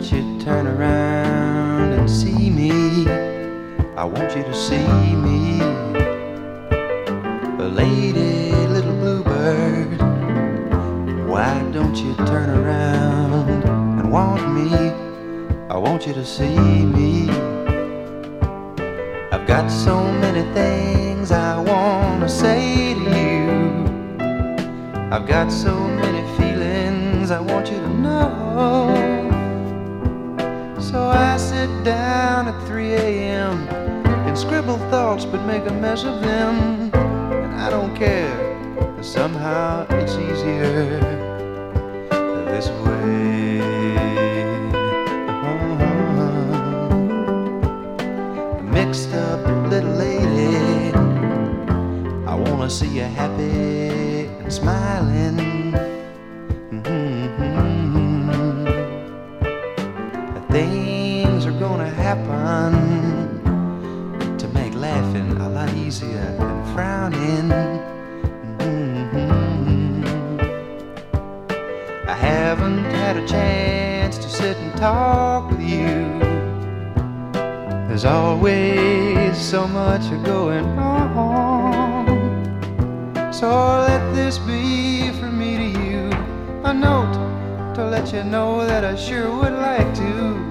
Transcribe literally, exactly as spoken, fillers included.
let you turn around and see me. I want you to see me. A lady, little bluebird, why don't you turn around and want me? I want you to see me. I've got so many things I want to say to you. I've got so many feelings I want you to know. So I sit down at three a m and scribble thoughts but make a mess of them. And I don't care, 'cause somehow it's easier this way. Uh-huh. Mixed up little lady, I wanna see you happy and smiling. Mm-hmm. Things are gonna happen to make laughing a lot easier than frowning. Mm-hmm. I haven't had a chance to sit and talk with you. There's always so much going on. So let this be from me to you, a note to let you know that I sure would like to